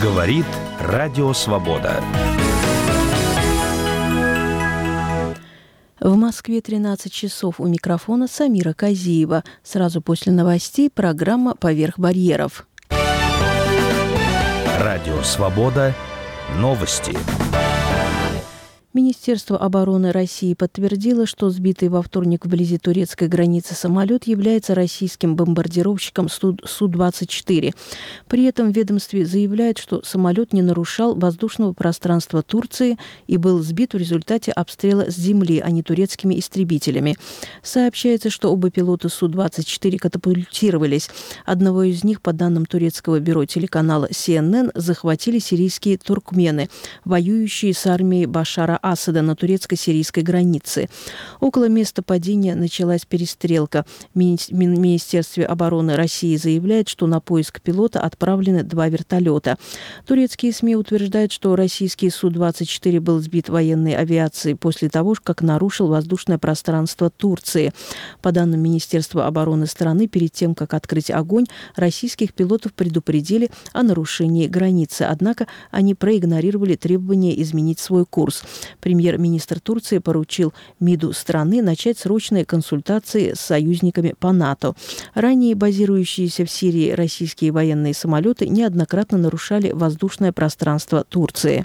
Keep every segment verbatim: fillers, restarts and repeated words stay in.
Говорит Радио Свобода. В Москве тринадцать часов. У микрофона Самира Казиева. Сразу после новостей программа «Поверх барьеров». Радио Свобода. Новости. Министерство обороны России подтвердило, что сбитый во вторник вблизи турецкой границы самолет является российским бомбардировщиком Су двадцать четыре. При этом в ведомстве заявляют, что самолет не нарушал воздушного пространства Турции и был сбит в результате обстрела с земли, а не турецкими истребителями. Сообщается, что оба пилота Су двадцать четыре катапультировались. Одного из них, по данным турецкого бюро телеканала Си Эн Эн, захватили сирийские туркмены, воюющие с армией Башара Асада на турецко-сирийской границе. Около места падения началась перестрелка. Мини- Министерство обороны России заявляет, что на поиск пилота отправлены два вертолета. Турецкие СМИ утверждают, что российский Су двадцать четыре был сбит военной авиацией после того, как нарушил воздушное пространство Турции. По данным Министерства обороны страны, перед тем, как открыть огонь, российских пилотов предупредили о нарушении границы, однако они проигнорировали требование изменить свой курс. Премьер-министр Турции поручил МИДу страны начать срочные консультации с союзниками по НАТО. Ранее базирующиеся в Сирии российские военные самолеты неоднократно нарушали воздушное пространство Турции.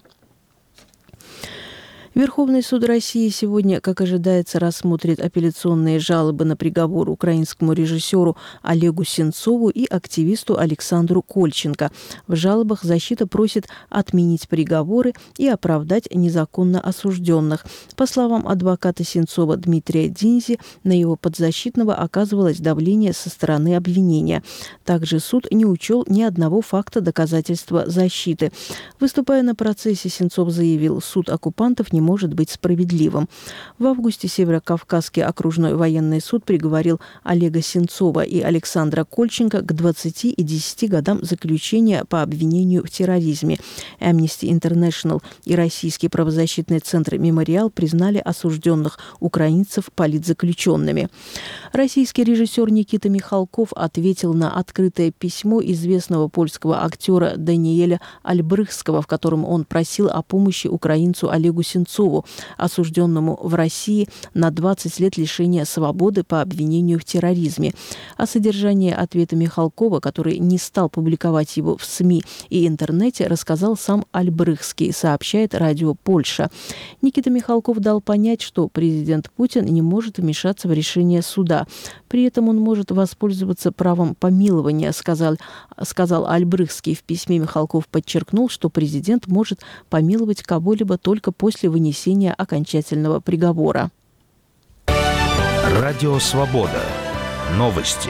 Верховный суд России сегодня, как ожидается, рассмотрит апелляционные жалобы на приговор украинскому режиссеру Олегу Сенцову и активисту Александру Кольченко. В жалобах защита просит отменить приговоры и оправдать незаконно осужденных. По словам адвоката Сенцова Дмитрия Динзи, на его подзащитного оказывалось давление со стороны обвинения. Также суд не учел ни одного факта доказательства защиты. Выступая на процессе, Сенцов заявил, суд оккупантов не может быть справедливым. В августе Северокавказский окружной военный суд приговорил Олега Сенцова и Александра Кольченко к двадцати и десяти годам заключения по обвинению в терроризме. Amnesty International и Российский правозащитный центр «Мемориал» признали осужденных украинцев политзаключенными. Российский режиссер Никита Михалков ответил на открытое письмо известного польского актера Даниэля Альбрыхского, в котором он просил о помощи украинцу Олегу Сенцову, осужденному в России на двадцать лет лишения свободы по обвинению в терроризме. О содержании ответа Михалкова, который не стал публиковать его в СМИ и интернете, рассказал сам Альбрыхский, сообщает радио Польша. Никита Михалков дал понять, что президент Путин не может вмешаться в решение суда. При этом он может воспользоваться правом помилования, сказал, сказал Альбрыхский. В письме Михалков подчеркнул, что президент может помиловать кого-либо только после вынесения окончательного приговора. Радио Свобода. Новости.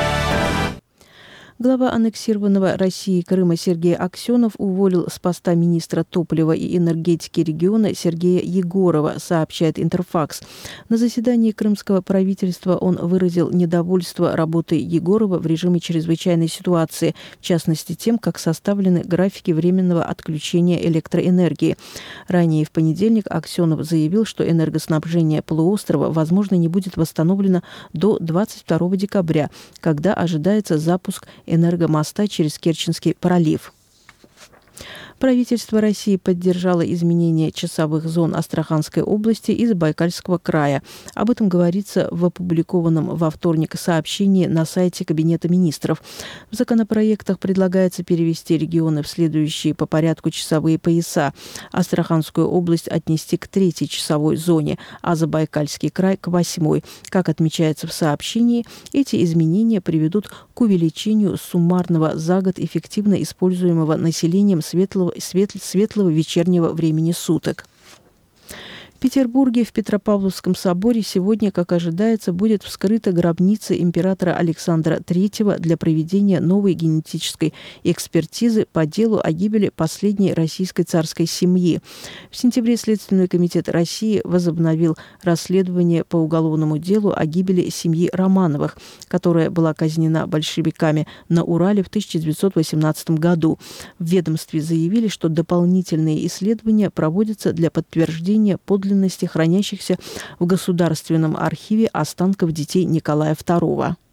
Глава аннексированного Россией Крыма Сергей Аксенов уволил с поста министра топлива и энергетики региона Сергея Егорова, сообщает Интерфакс. На заседании крымского правительства он выразил недовольство работой Егорова в режиме чрезвычайной ситуации, в частности тем, как составлены графики временного отключения электроэнергии. Ранее в понедельник Аксенов заявил, что энергоснабжение полуострова, возможно, не будет восстановлено до двадцать второго декабря, когда ожидается запуск энергомоста через Керченский пролив. Правительство России поддержало изменение часовых зон Астраханской области и Забайкальского края. Об этом говорится в опубликованном во вторник сообщении на сайте Кабинета министров. В законопроектах предлагается перевести регионы в следующие по порядку часовые пояса. Астраханскую область отнести к третьей часовой зоне, а Забайкальский край к восьмой. Как отмечается в сообщении, эти изменения приведут к увеличению суммарного за год эффективно используемого населением светлого светлого вечернего времени суток. В Петербурге в Петропавловском соборе сегодня, как ожидается, будет вскрыта гробница императора Александра Третьего для проведения новой генетической экспертизы по делу о гибели последней российской царской семьи. В сентябре Следственный комитет России возобновил расследование по уголовному делу о гибели семьи Романовых, которая была казнена большевиками на Урале в тысяча девятьсот восемнадцатом году. В ведомстве заявили, что дополнительные исследования проводятся для подтверждения подлинности хранящихся в Государственном архиве останков детей Николая второго.